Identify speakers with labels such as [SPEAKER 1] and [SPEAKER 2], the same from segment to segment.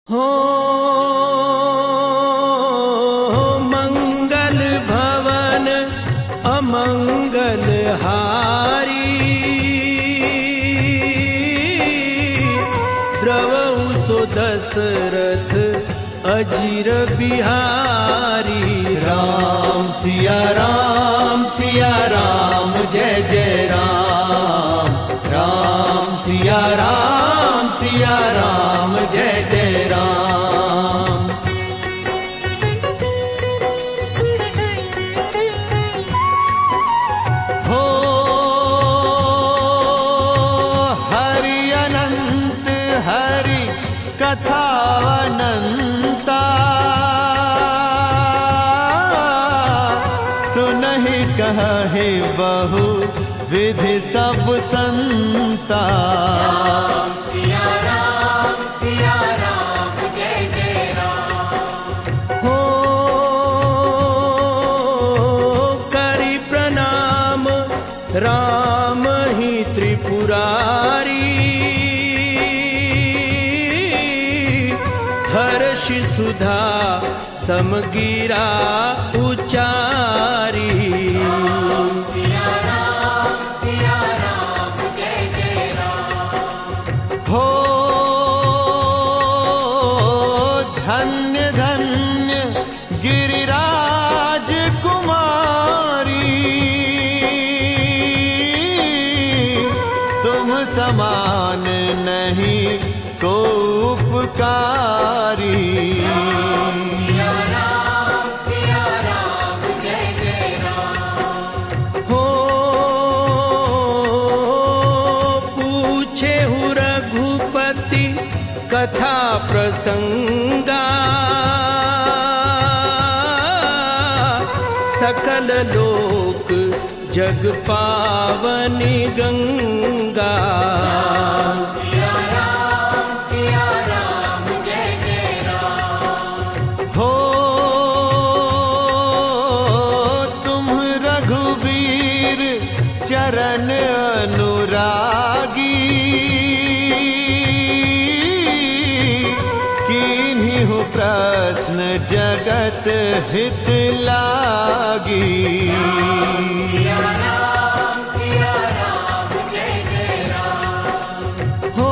[SPEAKER 1] हो मंगल भवन अमंगल हारी, द्रवहु सो दशरथ अजीर बिहारी।
[SPEAKER 2] राम सिया राम जय जय राम। राम सिया राम जय जय राम। हो हरि अनंत हरि कथा अनंता, सुनहि कहे बहु विधि सब संता।
[SPEAKER 3] सिया राम जय जय राम।
[SPEAKER 1] हो करि प्रणाम राम ही त्रिपुरारी, हर्षि सुधा समगिरा उचारी।
[SPEAKER 3] सिया राम जय जय राम।
[SPEAKER 2] हो धन्य धन्य गिरिराज कुमारी, तुम समान नहीं को उपकारी।
[SPEAKER 3] सिया राम जय जय राम।
[SPEAKER 1] हो पूछे हु रघुपति कथा प्रसंगा, सकल लोक जग पावनी गंगा।
[SPEAKER 3] सिया राम जय जय राम।
[SPEAKER 2] हो तुम रघुवीर चरण अनुरागी, कीन्ही प्रश्न जगत हित लागी।
[SPEAKER 3] सिया राम जय जय राम।
[SPEAKER 1] हो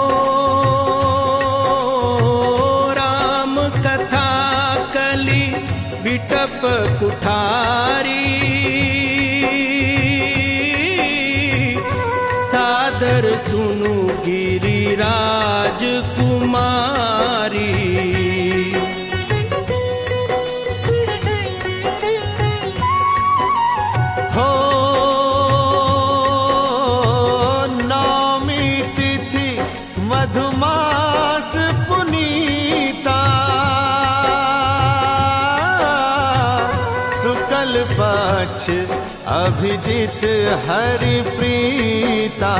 [SPEAKER 1] राम कथा कली बिटप कुठारी, सादर सुनु गिरिराज कुमारी।
[SPEAKER 2] हो नौमी तिथि मधुमास पुनीता, शुक्ल पक्ष अभिजित हरि प्रीता।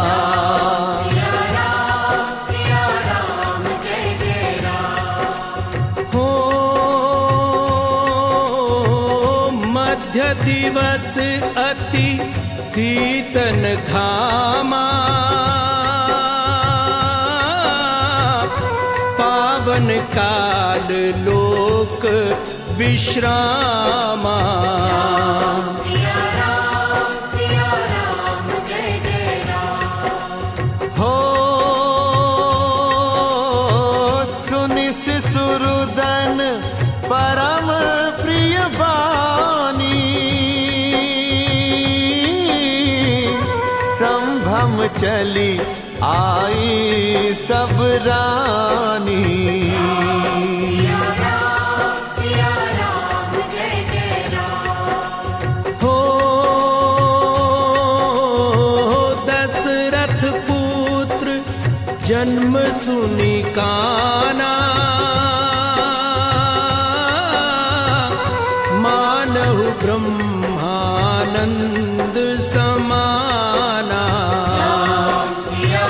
[SPEAKER 3] सिया राम जय जय राम।
[SPEAKER 1] हो मध्य दिवस अति शीतन घामा, पावन काल लोक विश्रामा।
[SPEAKER 3] सिया राम जय जय राम।
[SPEAKER 2] हो सुनि शिशुरुदन परम प्रिय बानी, संभ्रम चली आई सब रानी।
[SPEAKER 3] सिया राम जय जय राम।
[SPEAKER 1] हो दशरथ पुत्र जन्म सुनि काना, मानहु ब्रह्मानंद समाना।
[SPEAKER 3] सिया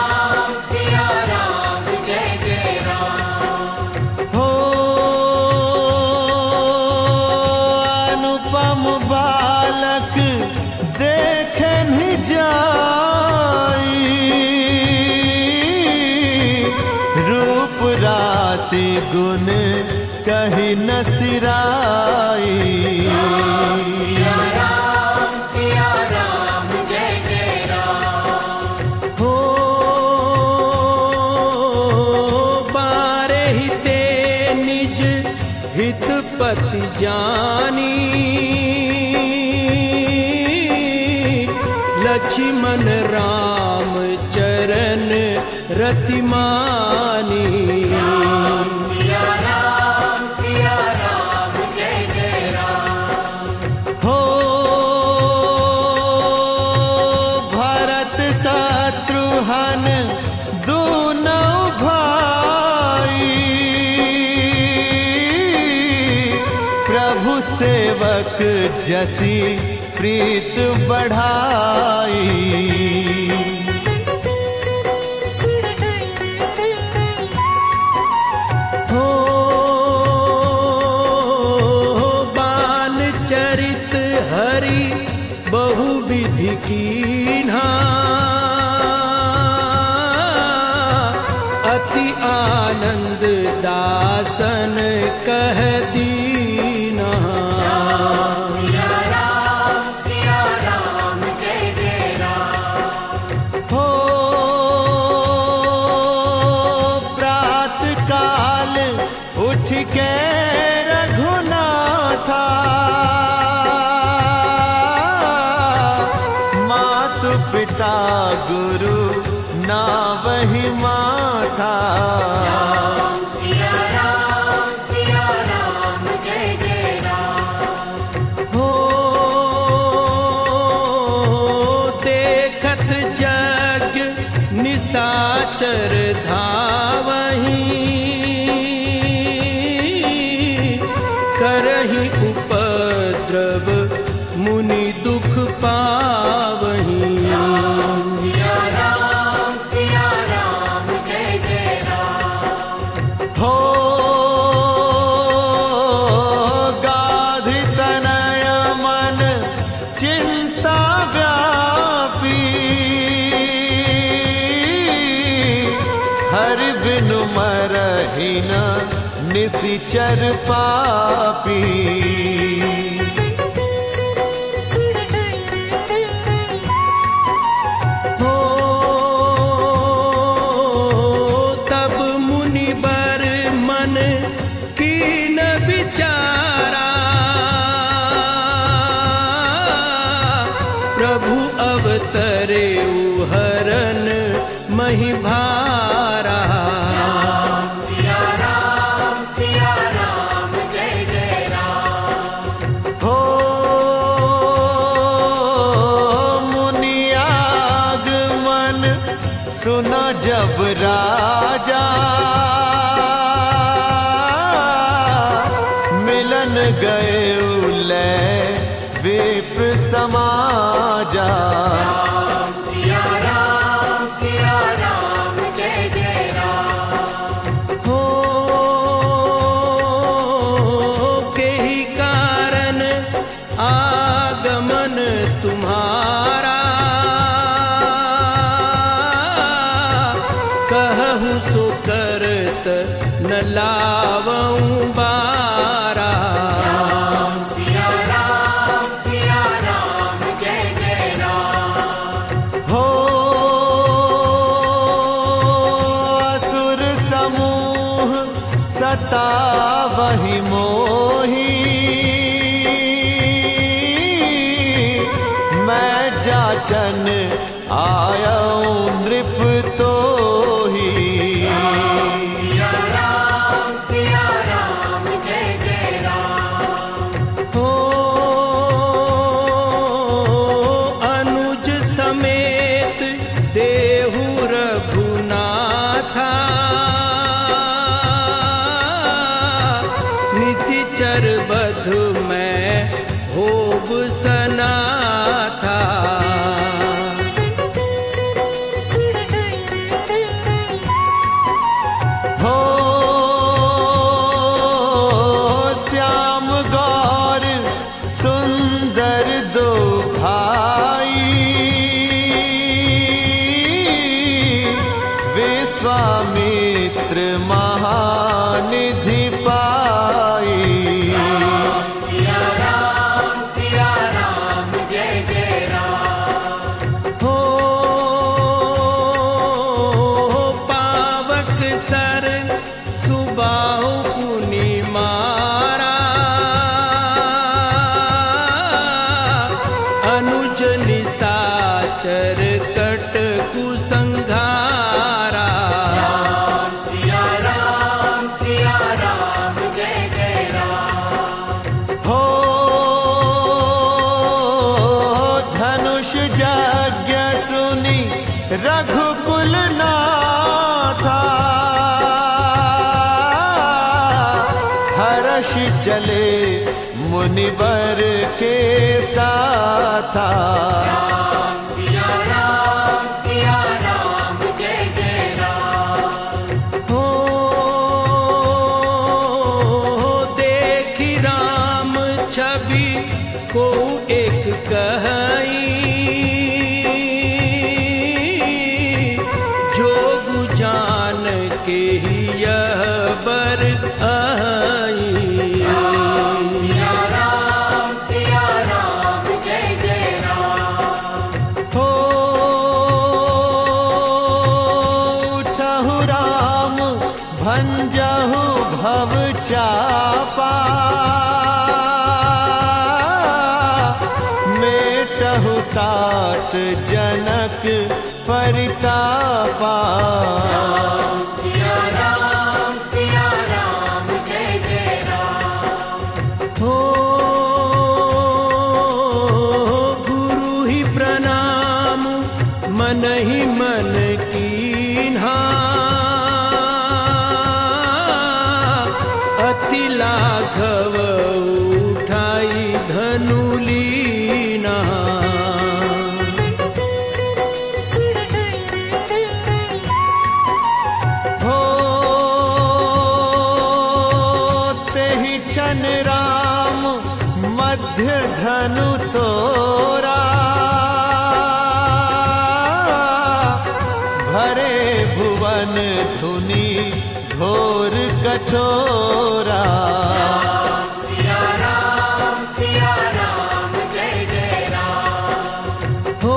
[SPEAKER 3] राम जय जय राम।
[SPEAKER 2] हो अनुपम बालक देखन जाई, रूप रा दासी गुण कही न सिराई।
[SPEAKER 3] सिया राम जय जय राम।
[SPEAKER 1] हो बारे हिते निज हित पति जानी, लक्ष्मण राम चरण रतिमानी।
[SPEAKER 3] सिया राम जय जय राम।
[SPEAKER 2] हो भरत शत्रुघ्न दूनों भाई, प्रभु सेवक जसी प्रीत बढ़ाई।
[SPEAKER 1] हो बाल चरित हरि बहुविधि कीन्हा, अति आनंद दासन कह दीना।
[SPEAKER 3] सिया राम जय जय राम।
[SPEAKER 2] हो प्रात काल उठ के रघुनाथा, मातु पिता गुरु नावहि माथा।
[SPEAKER 3] सिया राम जय जय राम।
[SPEAKER 1] हो देखत जग निशाचर धावहीं, करहि उपद्रव मुनि दुख पावहीं।
[SPEAKER 3] सिया राम जय जय राम।
[SPEAKER 2] हो गाधि तनय मन चिंता व्यापी, हरि बिनु मरहि न निशिचर पापी।
[SPEAKER 1] हो तब मुनि बर मन कीन विचारा, प्रभु अवतरे हरन महि भारा।
[SPEAKER 3] सिया राम जय जय राम।
[SPEAKER 2] हो मुनियागमन सुना जब राजा, मिलन गए उलै विप्र समाजा।
[SPEAKER 3] सिया राम जय जय राम।
[SPEAKER 1] हो केहि कारण आगमन तुम्हारा, कहूँ सो करत न लावऊं बारा।
[SPEAKER 3] सिया राम जय जय राम।
[SPEAKER 2] हो असुर समूह सतावहि मोही, मैं जाचन आयऊं नृप तोही।
[SPEAKER 3] सिया राम जय जय राम।
[SPEAKER 1] हो अनुज समेत देहु रघुनाथा, निशिचर बधु मैं होब सनाथा।
[SPEAKER 2] हो श्याम गौर सुंदर दो भाई, विश्वामित्र महारथी।
[SPEAKER 1] अवसर सुबाहु पुनि मारा, अनुज निशाचर कट कुसंघारा।
[SPEAKER 3] राम सिया राम जय जय राम।
[SPEAKER 2] हो धनुष यज्ञ सुनी रघुकुल नाथा, हर्ष चले मुनिवर के साथा।
[SPEAKER 3] राम सिया राम जय जय राम।
[SPEAKER 1] हो देखी राम छवि को एक कहाई, जोगु जान के ही यह बर आई।
[SPEAKER 3] राम सिया राम जय जय राम।
[SPEAKER 2] हो उठहु राम भंजहु भव चापा, मेटहु तात जनक परितापा।
[SPEAKER 3] राम सिया राम जय जय राम।
[SPEAKER 1] हो गुरु ही प्रणाम मन ही मन कीन्हा, अति लाघव उठाई धनु लीना।
[SPEAKER 2] हो तेहि छन राम मध्य धनु तोरा, भरे भुवन धुनि घोर कठोरा।
[SPEAKER 3] राम सिया राम जय जय राम।
[SPEAKER 1] हो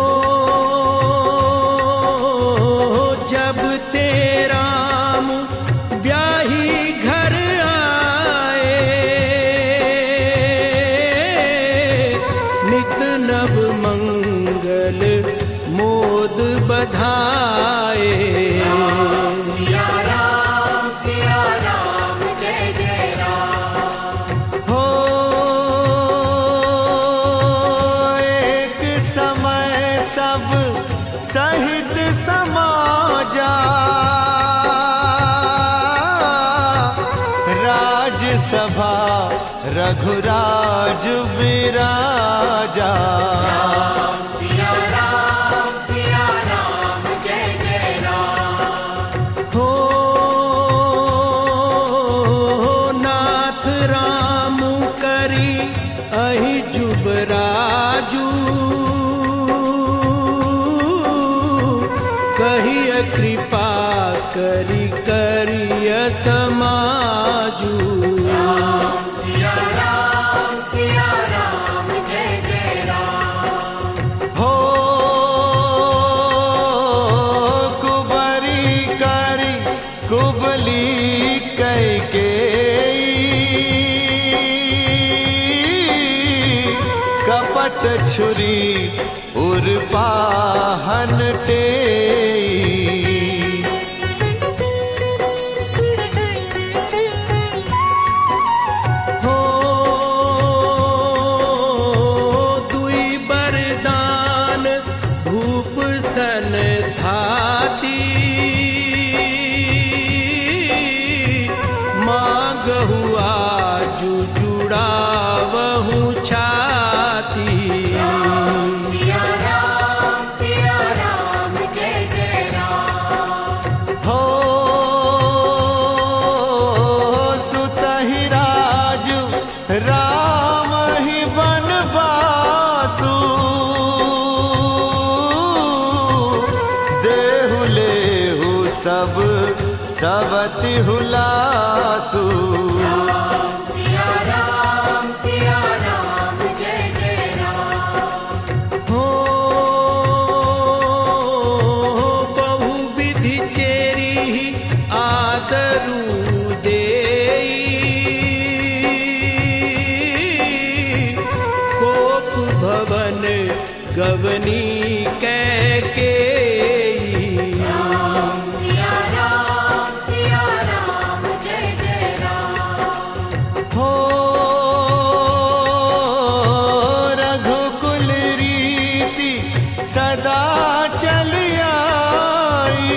[SPEAKER 1] जब ते राम ब्याही घर आए, नित नव मंगल मोद बधाए।
[SPEAKER 3] सिया राम जय जय राम।
[SPEAKER 2] हो एक समय सब सहित समाजा, राजसभा रघुराज विराजा।
[SPEAKER 3] राम सिया राम जय जय राम।
[SPEAKER 1] हो नाथ राम करी अहि जुबराजू, कहिय कृपा करी करिय समाजू।
[SPEAKER 3] राम सिया राम जय जय राम।
[SPEAKER 2] हो कुबरी करी कुबली कैकेयी, कपट छुरी उर्पाहन टेई।
[SPEAKER 1] हो दुई बरदान भूप सन थाती, मांगहु आजु जुड़ावहु छाती।
[SPEAKER 3] सिया राम जय जय राम।
[SPEAKER 2] हो सुतहि राजु राम ही बनवासु, देहु लेहु सब सवति हुलासु।
[SPEAKER 3] राम सिया राम जय जय राम।
[SPEAKER 1] हो बहु विधि चेरी आदरू देई कोप भवन गवनी कैकेयी।
[SPEAKER 3] राम सिया राम जय जय राम।
[SPEAKER 2] हो रघुकुल रीति सदा चली आई,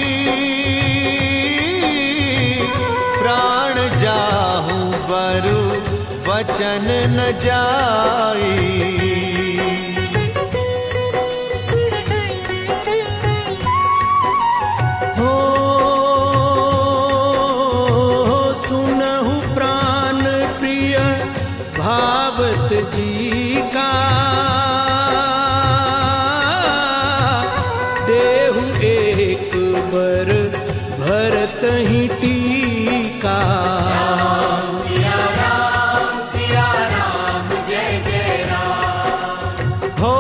[SPEAKER 2] प्राण जाहूं बरु वचन न जाई।
[SPEAKER 1] हो सुनहु प्राण प्रिय भावत जी का, देहु एक बर भरत ही टीका।
[SPEAKER 3] राम सिया राम जय जय राम।
[SPEAKER 2] हो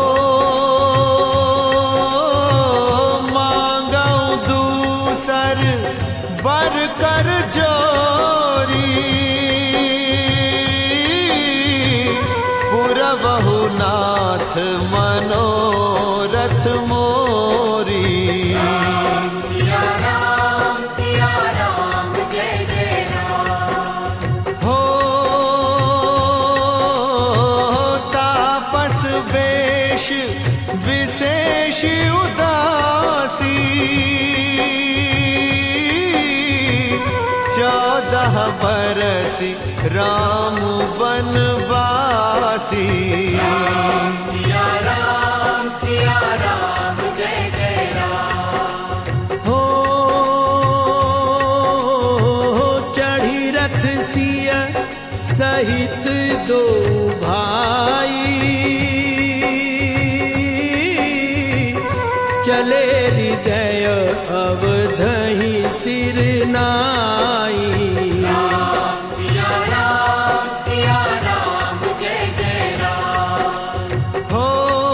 [SPEAKER 2] मांगऊ दूसर बर कर जोरी, पुरबहु नाथ मनोरथ मोरी।
[SPEAKER 3] राम सिया राम जय जय राम।
[SPEAKER 2] हो तापस वेश विशेष उदासी, 14 बरस राम बनवासी।
[SPEAKER 3] राम सिया राम जय जय राम।
[SPEAKER 1] हो चढ़ी रथ सिया सहित दो भाई, चले हृदय अवधहि सिर नाई।
[SPEAKER 3] राम सिया राम जय जय राम।
[SPEAKER 2] हो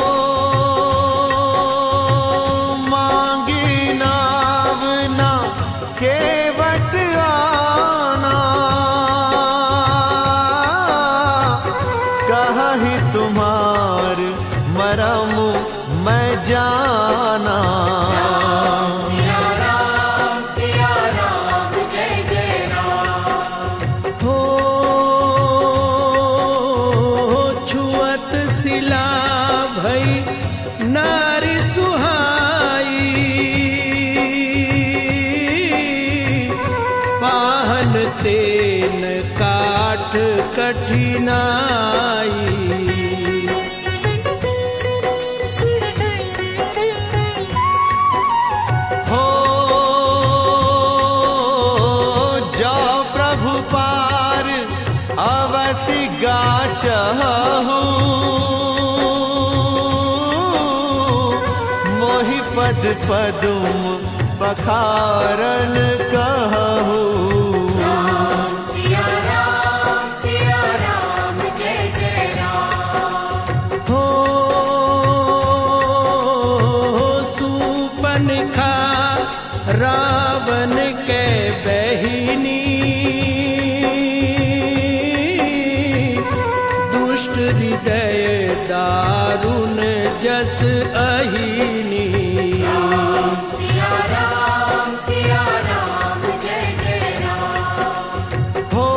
[SPEAKER 2] मांगी नावना केवट आना, कहि तुम्हार मरम मैं जाना।
[SPEAKER 3] सिया राम जय जय राम।
[SPEAKER 1] हो छुअत सिला भई नारी सुहाई, पाहन तेन काठ कठिनाई।
[SPEAKER 2] हो जाओ प्रभु पार अवसि गाचहु, मोहि पद पदुम पखारन कहु।
[SPEAKER 3] राम सिया राम जय जय राम।
[SPEAKER 1] हो सूपनखा रावण के बहिनी, दुष्ट हृदय दारुण जस अहिनी।
[SPEAKER 3] राम सिया राम जय जय राम।
[SPEAKER 2] हो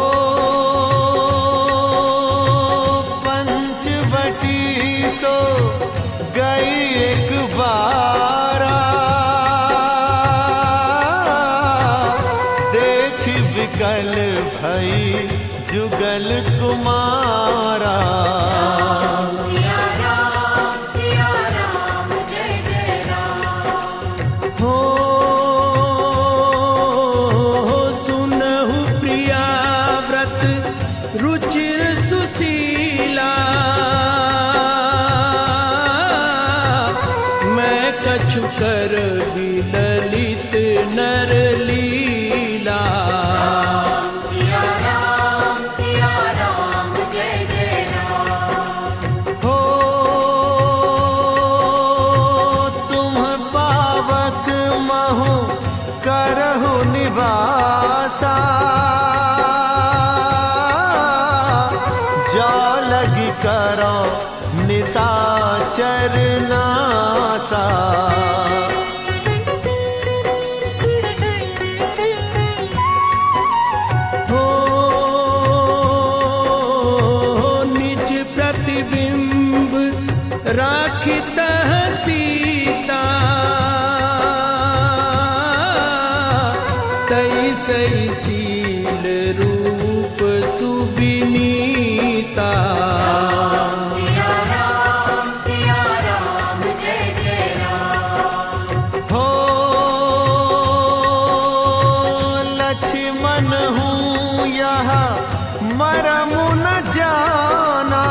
[SPEAKER 2] पंचवटी सो गई एक बारा, देख विकल भई जुगल कुमारा।
[SPEAKER 3] सिया राम जय जय राम।
[SPEAKER 1] हो सुनहु प्रिया व्रत रुचिर सुशीला, मैं कछु कर ललित नर लीला।
[SPEAKER 3] सिया राम जय जय राम।
[SPEAKER 2] हो तुम पावक महु करहु निवारा,
[SPEAKER 1] जयशील रूप सुबिनीता।
[SPEAKER 3] सिया राम जय जय राम।
[SPEAKER 2] हो लक्ष्मण हूँ यहाँ मरम न जाना,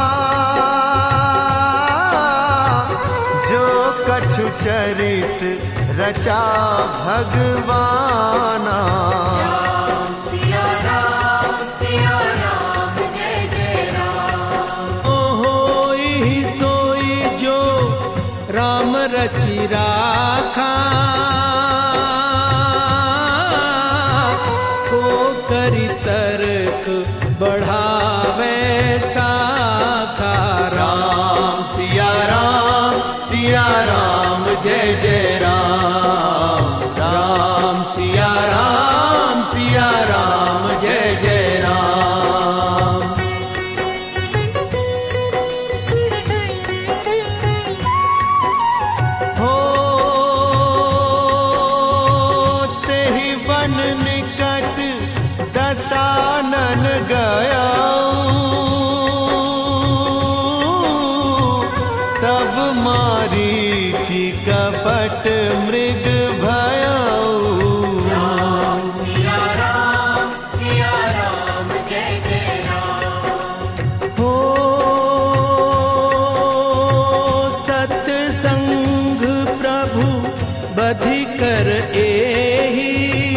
[SPEAKER 2] जो कछु चरित रचा भगवाना।
[SPEAKER 3] सिया राम जय जय राम।
[SPEAKER 1] ओहो ही सोई जो राम रचि राखा, को करि तर्क बढ़ावे साखा। राम सिया राम जय जय राम। राम सिया राम जय जय राम।
[SPEAKER 2] हो तेहि वन निकट दसानन गया, तब मारीचि कपट मृग भयऊ।
[SPEAKER 3] सिया राम जय जय राम।
[SPEAKER 1] हो सत्संग प्रभु बधि कर एहि,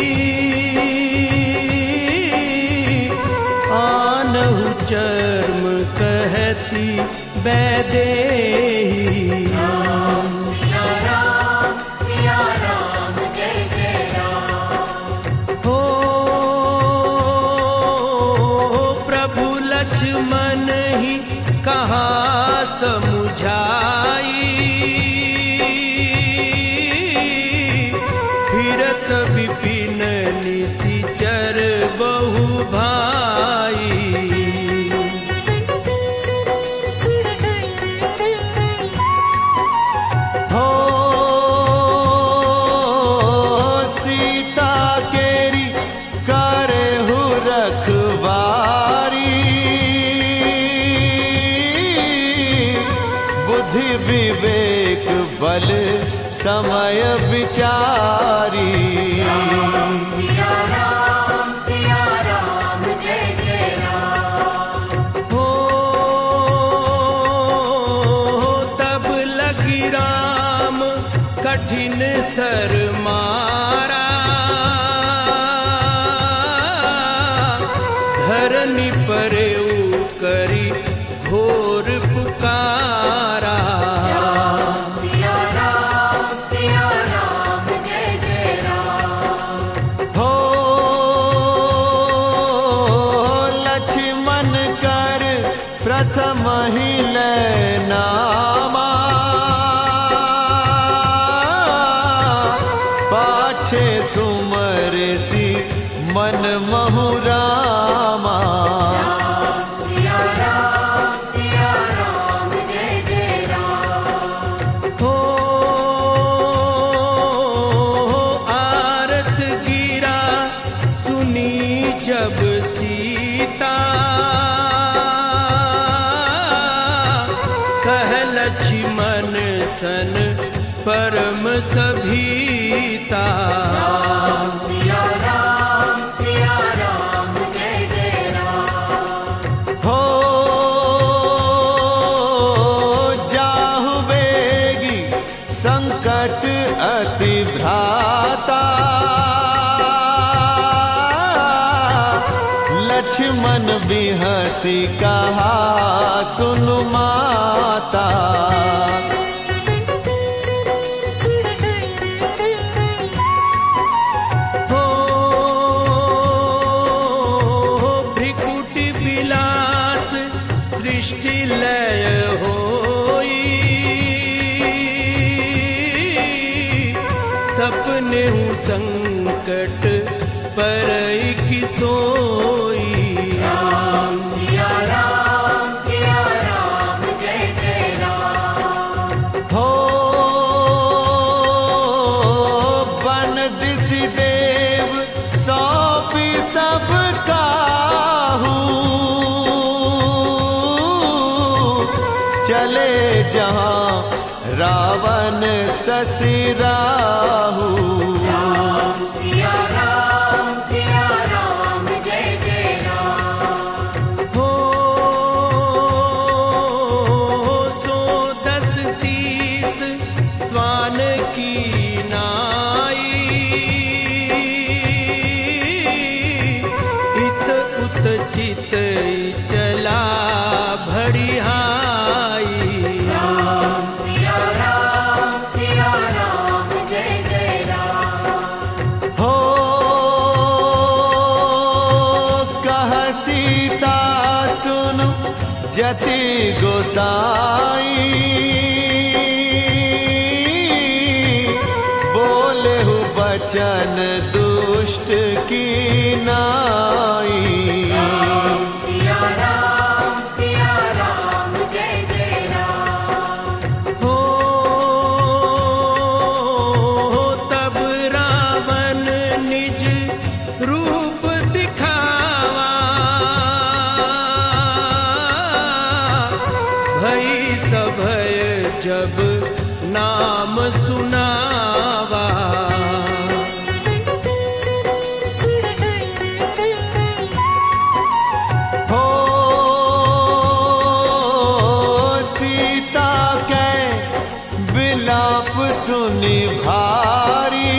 [SPEAKER 1] आनहु चर्म कहती बैदेही।
[SPEAKER 3] सिया राम जय जय राम।
[SPEAKER 1] हो प्रभु लक्ष्मण ही कहा समुझाई, फिरत विपिन निशिचर बहु भाई।
[SPEAKER 2] हो सीता केरी करहु रखवारी, बुद्धि विवेक बल समय विचारी।
[SPEAKER 3] सिया राम जय जय राम।
[SPEAKER 1] हो तब लगी राम कठिन सर मारा, धरनी परेऊ करी घोर पुकारा।
[SPEAKER 3] सिया राम जय जय राम।
[SPEAKER 2] हो लक्ष्मण कर प्रथम ही नामा, पाछे सुमरसी मन महु रामा।
[SPEAKER 3] सिया राम जय जय राम।
[SPEAKER 1] हो आरत गिरा सुनी जब सीता, कह लक्ष्मण सन परम सभीता।
[SPEAKER 3] सिया राम जय जय राम।
[SPEAKER 2] हो जाहु बेगी संकट अति भ्राता, लक्ष्मण बिहसी कहा सुनु माता।
[SPEAKER 1] हो भ्रिकुटि विलास सृष्टि लय होई, सपने संकट परई की सोई।
[SPEAKER 3] सिया राम जय जय राम।
[SPEAKER 2] हो बन दिसि देव सौ सौंपी सब काहू, चले जहां रावण ससुराहू।
[SPEAKER 3] राम सिया राम जय जय राम।
[SPEAKER 1] हो सो 10 शीस स्वान की नाई, इत उत चित चला भड़िहाई।
[SPEAKER 3] राम सिया राम जय जय राम।
[SPEAKER 2] हो कह सीता सुनु जति गोसाई, बोले हु बचन दुष्ट की नाई।
[SPEAKER 3] राम सिया राम जय जय राम।
[SPEAKER 1] हो तब रावण निज रूप दिखावा, भई सभय जब नाम सुनावा।
[SPEAKER 2] हो सीता के विलाप सुनि भारी,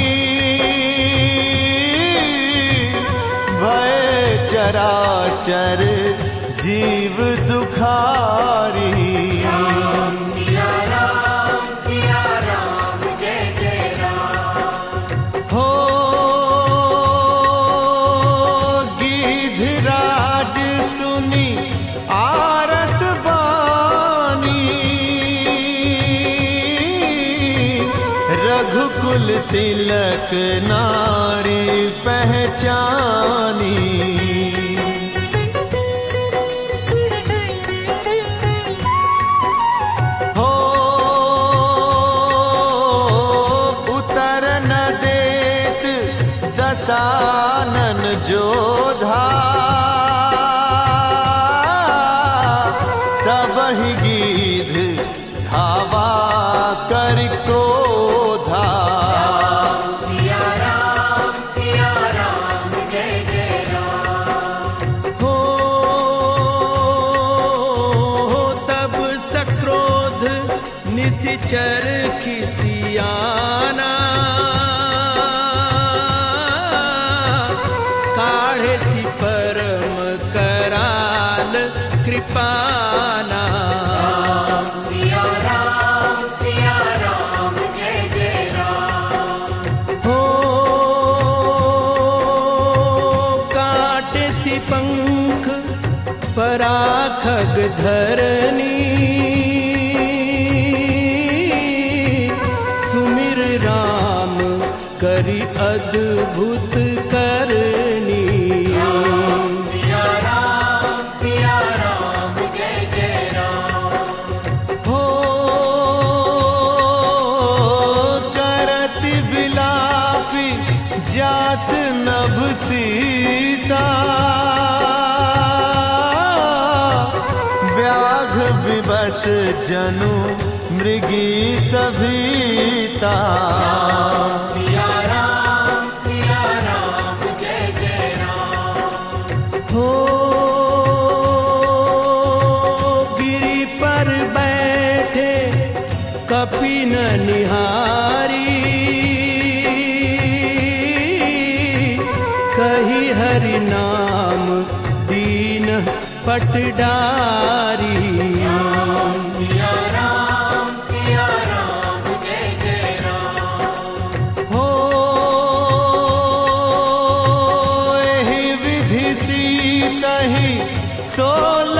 [SPEAKER 2] भय चराचर जीव दुखारी।
[SPEAKER 3] राम सिया राम जय जय राम।
[SPEAKER 2] हो गिद्धराज सुनी आरत बानी, रघुकुल तिलक नारी पहचानी। हो उतर न देत दसानन जोधा, तब ही गीध धावा कर क्रोधा।
[SPEAKER 3] राम सिया राम जय जय राम।
[SPEAKER 1] हो तब सक्रोध निश्चर खिसियाना, काढ़े सी परम कराल कृपाना।
[SPEAKER 3] राम सिया राम जय जय राम।
[SPEAKER 1] हो काटे सी पंख पराखग धरनी, सुमिर राम करी अद्भुत करनी।
[SPEAKER 3] राम सिया राम जय जय राम।
[SPEAKER 2] हो करत बिलापी जात नभ सीता, व्याघ विवश जनु मृगी सभीता।
[SPEAKER 3] राम सिया राम जय जय राम।
[SPEAKER 1] हो गिरि पर बैठे कपिन निहारी, कही हरि नाम दीन पटडारी।
[SPEAKER 3] राम सिया राम जय जय राम।
[SPEAKER 2] हो एहि विधि सीतहि सोल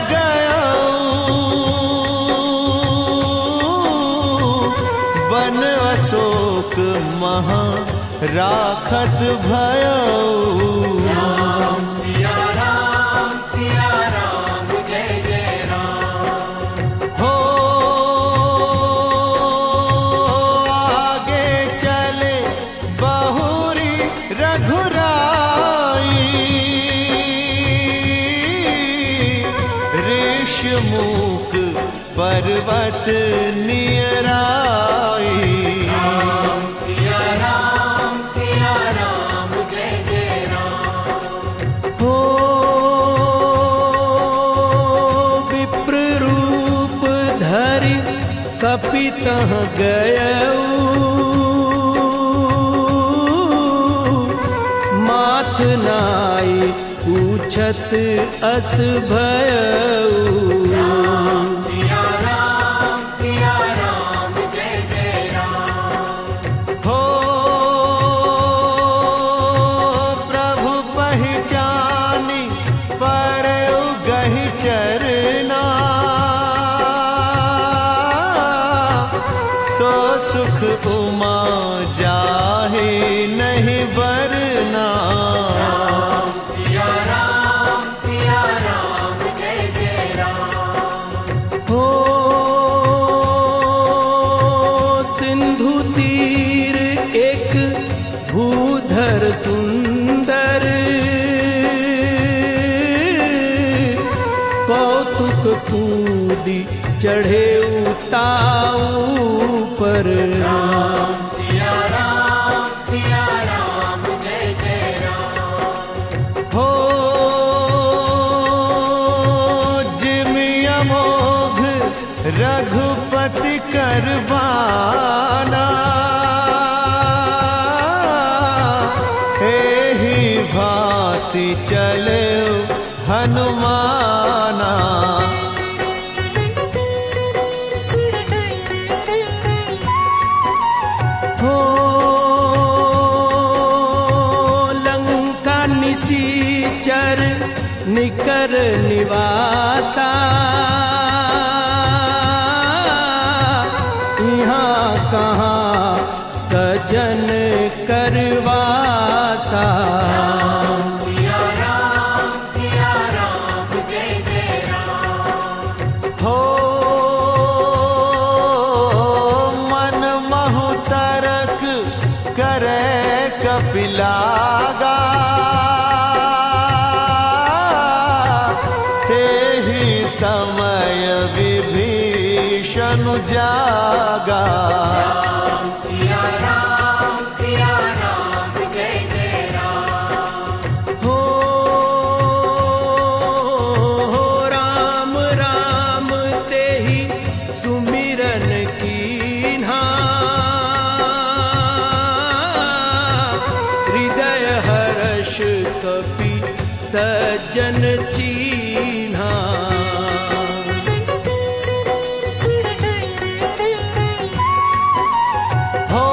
[SPEAKER 2] गयऊ, बन अशोक महा राखत भयऊ।
[SPEAKER 3] राम सिया राम जय जय राम।
[SPEAKER 2] हो आगे चले बहुरी रघुराई, पर्वत नियराई।
[SPEAKER 3] राम सिया राम जय जय राम।
[SPEAKER 1] हो विप्र रूप धरि कपि तह गयऊ, माथ नाई पूछत अस भयऊ।
[SPEAKER 3] राम सिया राम जय जय राम।
[SPEAKER 2] हो प्रभु पहचानी पर गहि चरना, सो सुख उमा जाहे नहीं बरना।
[SPEAKER 3] राम सिया राम जय जय राम।
[SPEAKER 1] हो सिंधु तीर एक भूधर सुंदर, कौतुक कूदी चढ़े उताऊ पर।
[SPEAKER 3] राम सिया राम जय जय राम।
[SPEAKER 2] हो जिमि अमोघ रघुपति करबाना, एहि भांति चले हनुमाना।
[SPEAKER 1] हो लंका निसीचर निकर निवासा, यहाँ कहाँ सजन करवासा।
[SPEAKER 3] राम सिया राम जय जय राम।
[SPEAKER 2] हो मन महु तरक करे कपिलागा, तेहि समय विभीषण जागा।
[SPEAKER 3] राम सिया राम जय जय राम।
[SPEAKER 1] हो राम राम तेहि सुमिरन कीन्हा, हृदय हर्ष कपि सज्जन चीन्हा।
[SPEAKER 2] हो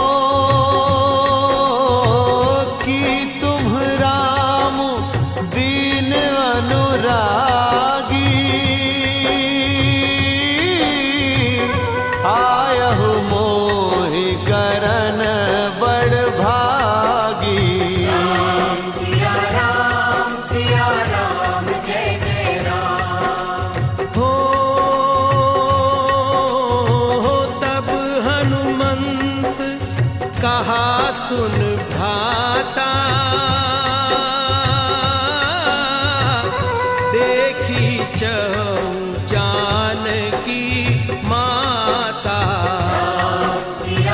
[SPEAKER 2] कि तुम राम दीन अनुरागी, आयहु मोहि करन बड़ भागी।
[SPEAKER 3] राम सिया राम जय जय राम।
[SPEAKER 1] हो तब हनुमंत कहा सुन भ्राता, देखी चहु जानकी माता।
[SPEAKER 3] राम सिया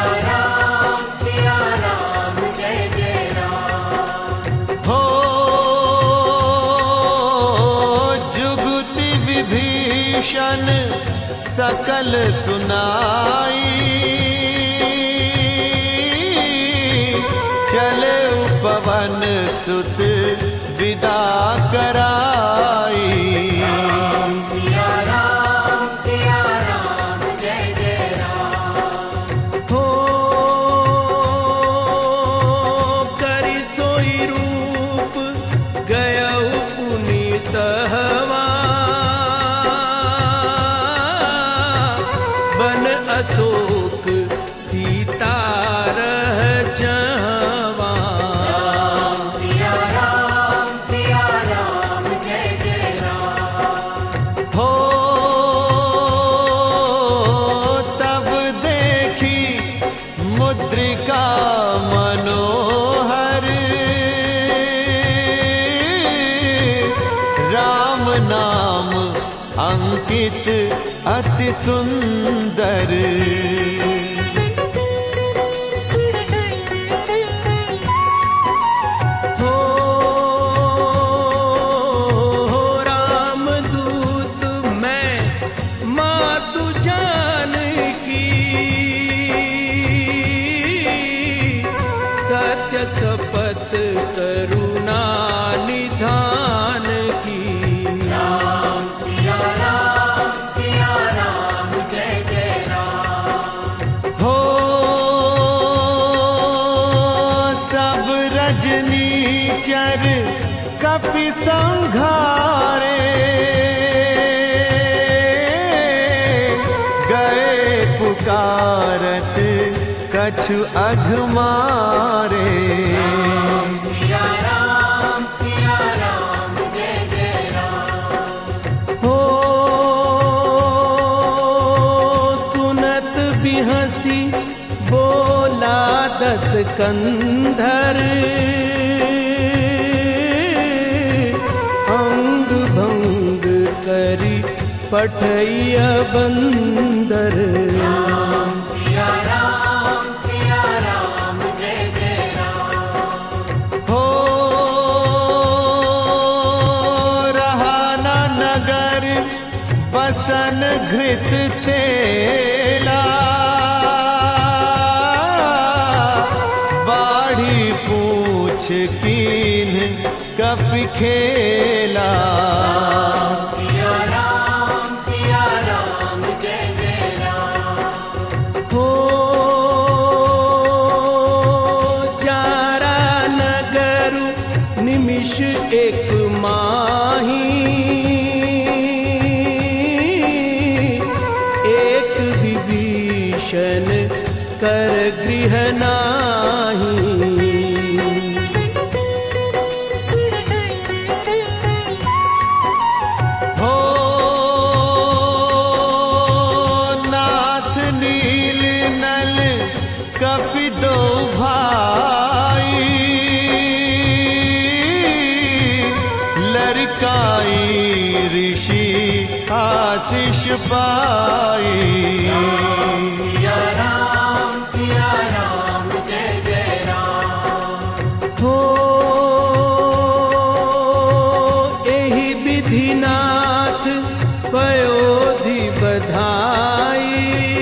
[SPEAKER 3] राम जय जय राम।
[SPEAKER 2] हो जुगति विभीषण सकल सुनाई, चले पवन सुत विदा कराई।
[SPEAKER 3] राम सिया राम जय जय राम।
[SPEAKER 1] हो करि सोई रूप गयऊ पुनीत हवा, बन अशोक सीता रह जहवा।
[SPEAKER 3] राम सिया राम जय जय राम।
[SPEAKER 2] हो तब देखी मुद्रिका मनोहर, राम नाम अंकित अति सुंदर।
[SPEAKER 1] रामदूत मैं मातु जानकी, सत्य शपथ करुणा निधान की।
[SPEAKER 3] राम सिया राम जय जय राम।
[SPEAKER 2] हो सब रजनीचर कपि संघारे, गए पुकारत कछु अघमारे।
[SPEAKER 3] राम सिया राम जय जय राम।
[SPEAKER 1] हो सुनत बिहसी बोला दस कंधर, अंग भंग करी पठैया बंदर।
[SPEAKER 3] राम सिया राम जय जय राम।
[SPEAKER 2] हो रहा न नगर बसन घृत तेला, बाढ़ी पूछ कीन कपि खेला।
[SPEAKER 3] सिया राम जय जय राम।
[SPEAKER 1] हो जारा नगरु निमिष एक माही, एक विभीषण कर गृह नाही।
[SPEAKER 2] हो नाथ नील नल कपि दो भाई, लड़काई ऋषि आशीष पाई।
[SPEAKER 3] सिया राम जय जय राम।
[SPEAKER 1] हो एहि विधिनाथ पयोधि बधाई,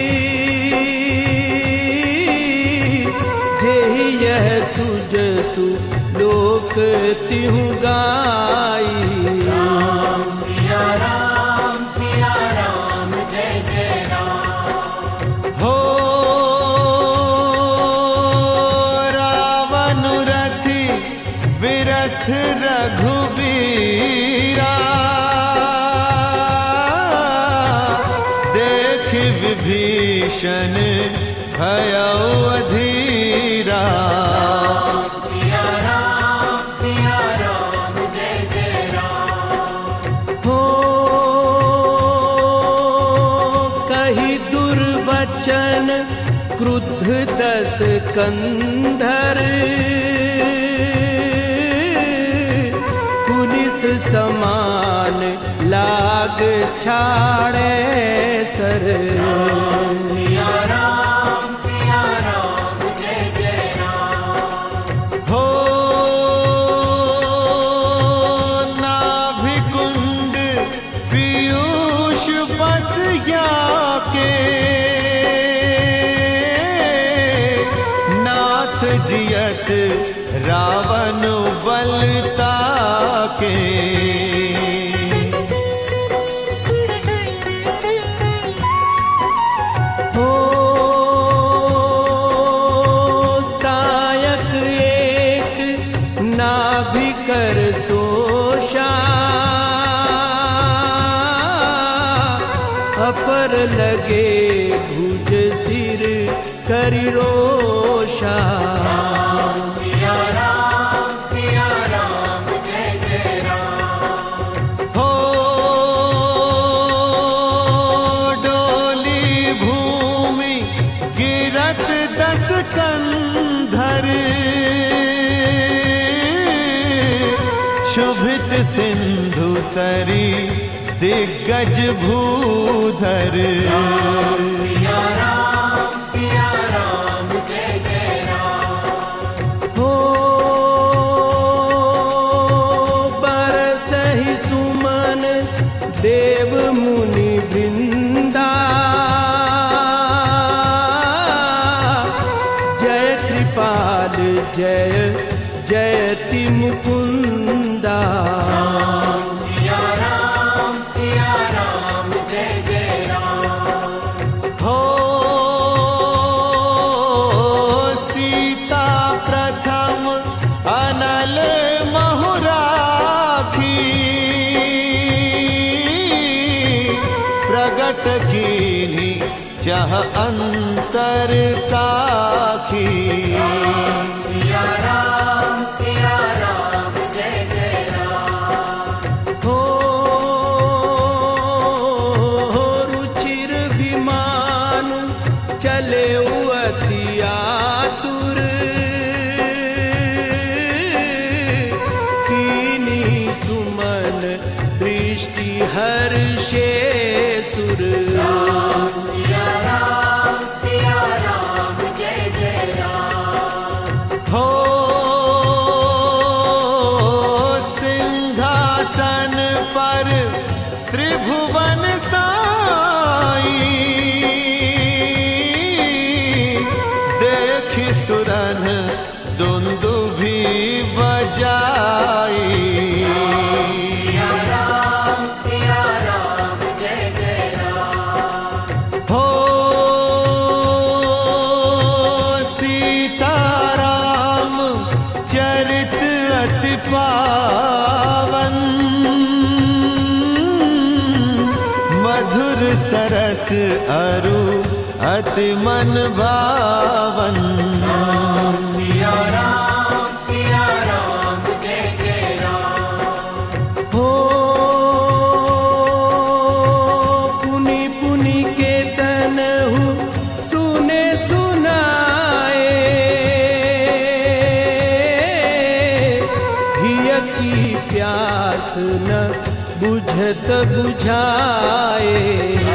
[SPEAKER 1] जेहि यह सुजसु लोक तिहु गाई।
[SPEAKER 3] सिया राम जय जय राम।
[SPEAKER 2] हो रावण रथि विरथ रघुबीरा, देख विभीषण भयउ अधीरा।
[SPEAKER 3] सिया राम जय जय राम।
[SPEAKER 1] हो कही दुर्वचन क्रुद्ध दस कंधर, पुलिस समान लाग छाड़े सर।
[SPEAKER 3] सिया राम जय जय राम।
[SPEAKER 2] हो नाभिकुंड पीयूष बस याके, नाथ जियत रावण बलता के।
[SPEAKER 1] हो सायक एक नाभि कर सोषा, अपर लगे भुज सिर करि रोषा।
[SPEAKER 3] सिया राम जय जय राम।
[SPEAKER 2] हो डोली भूमि गिरत दस कंधर, शुभित सिंधु सरी दिग्गज भूधर।
[SPEAKER 3] सिया राम जय जय राम।
[SPEAKER 1] हो बरसहि सुमन देव मुनि वृंदा, जय कृपाल जय जयति मुकुंदा।
[SPEAKER 3] सिया राम जय जय राम।
[SPEAKER 2] हो सीता प्रथम अनल महुराखी, प्रगट कीनी चह अंतर साखी।
[SPEAKER 3] सिया राम जय जय राम।
[SPEAKER 1] हो रुचिर विमान चले अति आतुर, कीनी सुमन दृष्टि हर्षे सुर।
[SPEAKER 3] सिया राम जय जय राम।
[SPEAKER 2] हो सिंहासन पर त्रिभुवन साई, देखि सुरन दुंदुभि बजाई।
[SPEAKER 3] सिया राम जय जय राम।
[SPEAKER 2] हो सीताराम चरित अति पावन, मधुर सरस अरु अति मन भावन।
[SPEAKER 3] सिया राम जय जय राम।
[SPEAKER 1] हो पुनि पुनि के तनहु सुने सुनाए, हिय की प्यास न बुझत बुझाए।